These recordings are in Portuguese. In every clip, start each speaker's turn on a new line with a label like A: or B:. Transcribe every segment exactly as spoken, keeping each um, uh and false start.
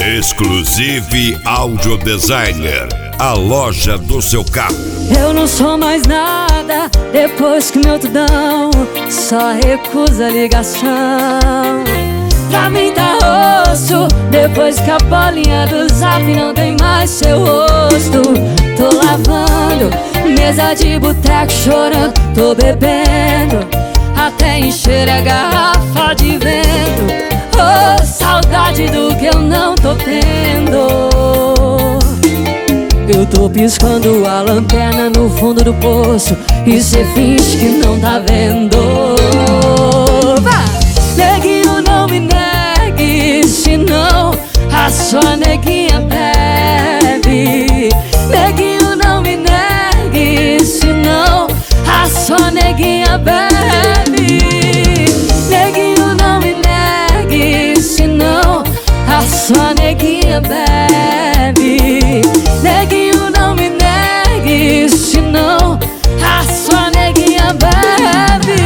A: Exclusive Audio Designer, a loja do seu carro.
B: Eu não sou mais nada depois que meu tudão só recusa a ligação. Pra mim tá osso depois que a bolinha do zap não tem mais seu rosto. Tô lavando mesa de boteco chorando, tô bebendo até encher a garrafa de vento. Oh, saudade do que eu não tô tendo. Eu tô piscando a lanterna no fundo do poço e cê finge que não tá vendo. Neguinho, não me negue, senão a sua neguinha bebe. Neguinho, não me negue, senão a sua neguinha bebe. Neguinho, não me negue, senão a sua neguinha bebe. Neguinho, não me negue, senão a sua neguinha bebe.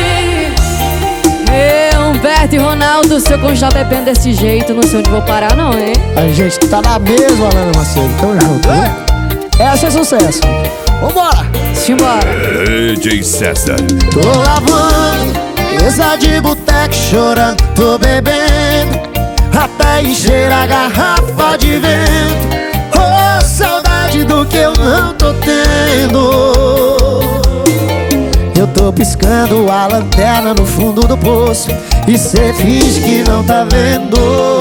B: Ei, Humberto e Ronaldo, se eu continuar bebendo desse jeito, não sei onde vou parar não, hein?
C: A gente tá na mesma, Alana Macedo, tamo junto, né? Essa é sucesso. Vambora!
B: Simbora!
A: D J César.
C: Tô lavando mesa de boteco chorando, tô bebendo até encher a garrafa de vento. Oh, saudade do que eu não tô tendo. Eu tô piscando a lanterna no fundo do poço e cê finge que não tá vendo.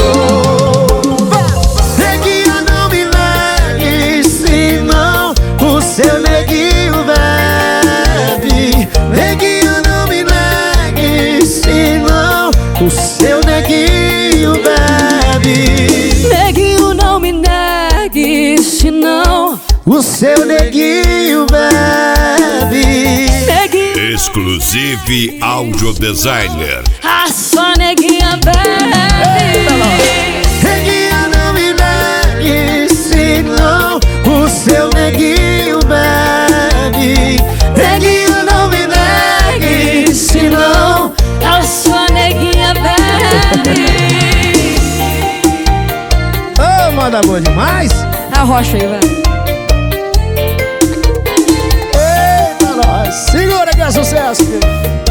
C: Neguinha, não me negue, senão o seu neguinho bebe. Neguinha, não me negue, senão o seu neguinho bebe.
B: Neguinho, não me negue, senão
C: o seu neguinho bebe.
B: Neguinho,
A: Exclusive Audio Designer.
B: a sua neguinha bebe.
C: Neguinha, não me negue, senão o seu neguinho bebe. Neguinha, não me negue, senão
B: A sua neguinha bebe.
C: ô, oh, manda boa demais.
B: A rocha aí, velho.
C: Eita, nós. Segura que é sucesso, filho.